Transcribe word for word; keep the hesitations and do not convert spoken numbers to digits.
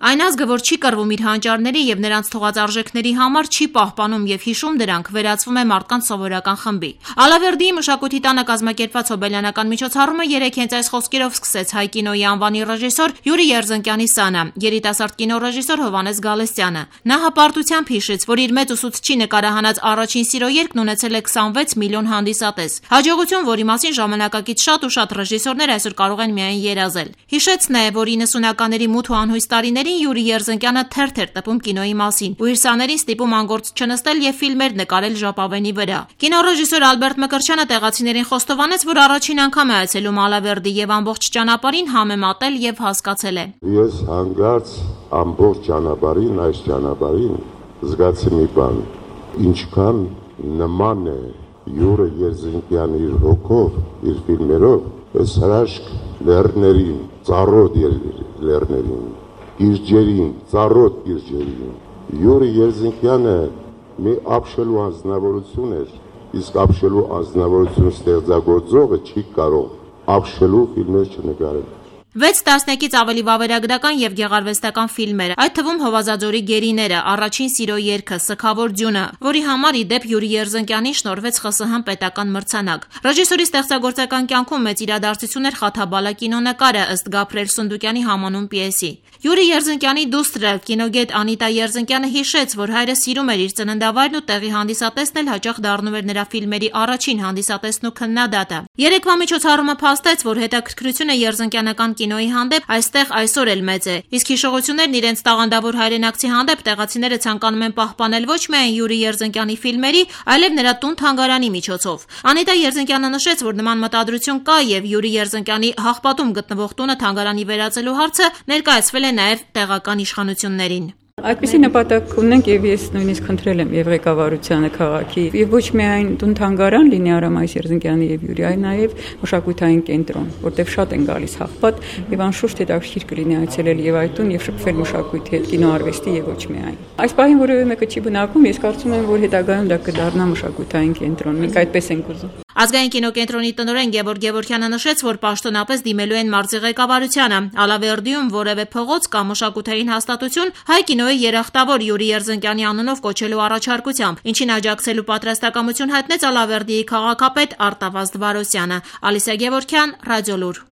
Այն ազգը, որ չի կռվում իր հանճարների եւ նրանց թողած արժեքների համար, չի պահպանում եւ հիշում դրանք, վերածվում է մարդկանց սովորական խմբի։ Ալավերդիի մշակույթի տանը կազմակերպված հոբելյանական միջոցառումը երեկ հենց այս խոսքերով սկսեց հայ կինոյի անվանի ռեժիսոր Յուրի Երզնկյանի սանը, երիտասարդ կինոռեժիսոր Հովհաննես Գալստյանը։ Նա հպարտությամբ հիշեց, որ իր մեծ ուսուցչի նկարահանած առաջին սիրո երգն ունեցել է քսանվեց միլիոն հանդիսատես։ Հաջողություն, որի մասին ժամանակակից շատ ու շատ ռեժիսորներ այսօր կարող են միայն երազել։ Հիշեց նաև, որ իննսունականների մութ ու անհույս տարիներին Յուրի Երզնկյանը թերթ էր տպում կինոյի մասին ու իր սաներին ստիպում անգործ չնստել եւ ֆիլմեր նկարել ժապավենի վրա։ Կինոռեժիսոր Ալբերտ Մկրտչյանը տեղացիներին խոստովանեց, որ առաջին անգամ է այցելում Ալավերդի եւ ամբողջ ճանապարհին համեմատել եւ հասկացել է։ Ես հանգարց ամբողջ ճանապարհին, այս ճանապարհին զգացի մի բան, ինչքան նման է Յուրի Երզնկյանի իր հոգով, իր ֆիլմերով, այս հրաշք լեռներին, ծառոտ լեռներին, գիրջերին, ծառոտ գիրջերին։ Յուրի Երզնկյանը մի ապշելու անձնավորություն էր, իսկ ապշելու անձնավորություն ստեղծագործողը չի կարող ապշելու ֆիլմեր չնկարել։ Վեց տասնյակից ավելի վավերագրական եւ գեղարվեստական ֆիլմեր, այդ թվում Հովազաձորի գերիները, Առաջին սիրո երգը, Սգավոր ձյունը, որի համար ի դեպ Յուրի Երզնկյանին շնորհվեց ԽՍՀՄ պետական մրցանակ։ Ռեժիսորի ստեղծագործական կյանքում մեծ իրադարձություն էր Խաթաբալա կինոնկարը ըստ Գաբրիել Սունդուկյանի համանուն պիեսի։ Յուրի Երզնկյանի դուստրը, կինոգետ Անիտա Երզնկյանը հիշեց, որ հայրը սիրում էր իր ծննդավայրն ու տեղի հանդիսատեսն էլ հաճախ դառնում էր նրա ֆիլմերի առաջին հանդիսատեսն ու քննադատը։ Երեկվա միջոցառումը փաստեց, որ հետաքրքրությունը երզնկյանական կինոյի հանդեպ այստեղ այսօր էլ մեծ է, իսկ հիշողություններն իրենց տաղանդավոր հայրենակցի հանդեպ տեղացիները ցանկանում են պահպանել ոչ միայն Յուրի Երզնկյանի ֆիլմերի, այլև նրա տուն-թանգարանի միջոցով։ Անիտա Երզնկյանը նշեց, որ նման մտադրություն կա եւ Յուրի Երզնկյանի հաղպատում գտնվող տունը թանգարանի վերածելու հարցը ներկայացվել է նաև տեղական իշխանություններին։ Այդպիսի նպատակ ունենք եւ ես նույնիսկ խնդրել եմ եւ ղեկավարությանը քաղաքի եւ ոչ միայն տուն-թանգարան լինի Արամ Երզնկյանի եւ Յուրի, այլ նաեւ մշակութային կենտրոն, որտեղ շատ են գալիս հաղպատ եւ անշուշտ հետաքրքիր կլինի այցելել եւ այդ տուն եւ շփվել մշակույթի հետ, կինոարվեստի եւ ոչ միայն։ Այս պահին որևէ մեկը չի բնակվում, ես կարծում եմ, որ հետագայում դա կդառնա մշակութային կենտրոն։ Մենք այդպես ենք ուզում։ Ազգային կինոկենտրոնի տնօրեն Գևորգ Գևորգյանը նշեց, որ պաշտոնապես դիմելու են մարզի ղեկավարությանը։ Ալավերդիում որևէ փողոց կամ մշակութային հաստատություն հայ կինոյի երախտավոր Յուրի Երզնկյանի անունով կոչելու առաջարկությամբ, ինչին աջակցելու պատրաստակամություն հայտնեց Ալավերդիի քաղաքապետ Արտավազդ Վարոսյանը։ Ալիսա Գևորգյան, Ռադիոլուր։